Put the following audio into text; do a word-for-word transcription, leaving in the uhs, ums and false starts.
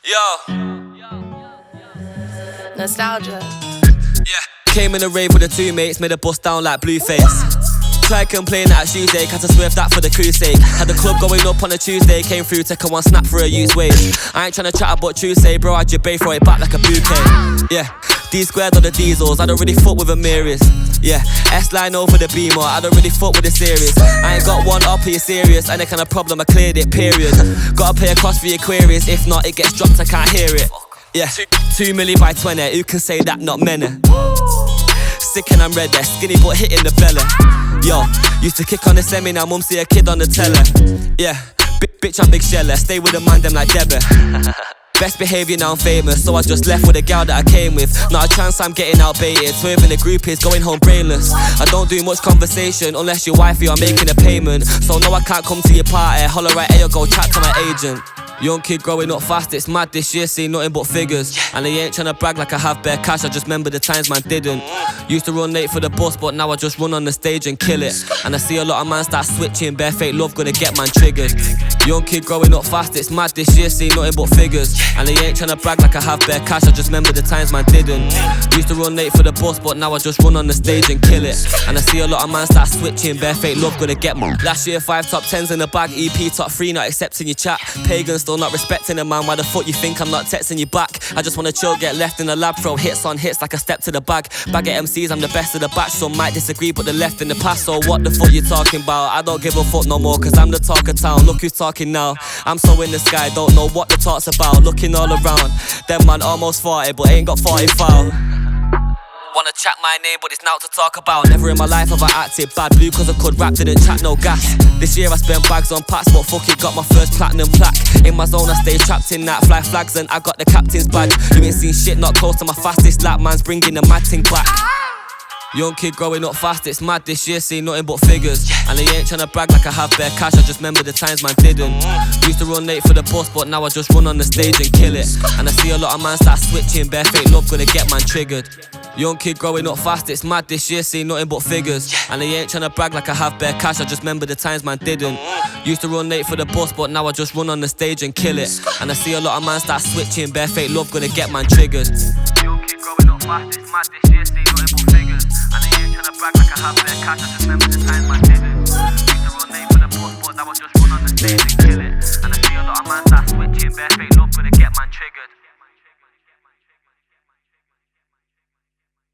Yo. Nostalgia. Yeah. Came in a rave with the two mates, made a bust down like Blueface. Tried complaining at Tuesday, had to swerve that for the crusade. Had the club going up on a Tuesday, came through, take a one snap for a used wave. I ain't tryna chat about Tuesday, bro, had your bay, throw it back like a bouquet. Yeah, D squared on the diesels, I don't really fuck with a Miris. Yeah, S-line over the Beamer, I don't really fuck with the series. I ain't got one up, are you serious? Any kind of problem, I cleared it, period. Gotta pay a cost for your queries, if not it gets dropped, I can't hear it. Yeah, two milli by twenty, who can say that, not many. Sick and I'm red there, skinny but hitting the belly. Yo, used to kick on the semi, now mum see a kid on the telly. Yeah, b- bitch I'm big sheller, stay with the man them like Debbie. Best behaviour now I'm famous, so I just left with a gal that I came with. Not a chance I'm getting outbaited, swerving the group is going home brainless. I don't do much conversation unless your wifey are making a payment. So no I can't come to your party, holler right here, go chat to my agent. Young kid growing up fast, it's mad this year, see nothing but figures. And I ain't tryna brag like I have bare cash, I just remember the times man didn't. Used to run late for the bus, but now I just run on the stage and kill it. And I see a lot of man start switching, bare fake love gonna get man triggered. Young kid growing up fast, it's mad this year, see nothing but figures. And I ain't tryna brag like I have bare cash, I just remember the times man didn't. Used to run late for the bus, but now I just run on the stage and kill it. And I see a lot of man start switching, bare fake love gonna get man. Last year five top tens in the bag, E P top three not accepting your chat. Pagans still not respecting a man, why the fuck you think I'm not texting you back? I just wanna chill, get left in the lab, throw hits on hits like a step to the bag. Bag of M Cs, I'm the best of the batch, some might disagree but the left in the past. So what the fuck you talking about? I don't give a fuck no more, cause I'm the talk of town. Look who's talking now, I'm so in the sky, don't know what the talk's about. Looking all around, them man almost forty but ain't got forty foul. Wanna chat my name, but it's now to talk about. Never in my life have I acted bad blue, cause I could rap, didn't chat no gas. This year I spent bags on packs, but fuck it, got my first platinum plaque. In my zone I stay trapped in that, fly flags and I got the captain's bag. You ain't seen shit, not close to my fastest lap, man's bringing the mad thing back. Young kid growing up fast, it's mad this year, see nothing but figures. And I ain't tryna brag like I have bare cash, I just remember the times man didn't. Used to run late for the bus, but now I just run on the stage and kill it. And I see a lot of man start switching, bare fake love gonna get man triggered. Young kid growing up fast, it's mad this year, see nothing but figures. And I ain't tryna brag like I have bare cash, I just remember the times man didn't. Used to run late for the bus, but now I just run on the stage and kill it. And I see a lot of man start switching, bare fake love gonna get man triggered. Young kid growing up fast, it's mad this year, see nothing but figures. And I ain't tryna brag like I have bare cash, I just remember the times man didn't. Used to run late for the bus, but now I just run on the stage and kill it.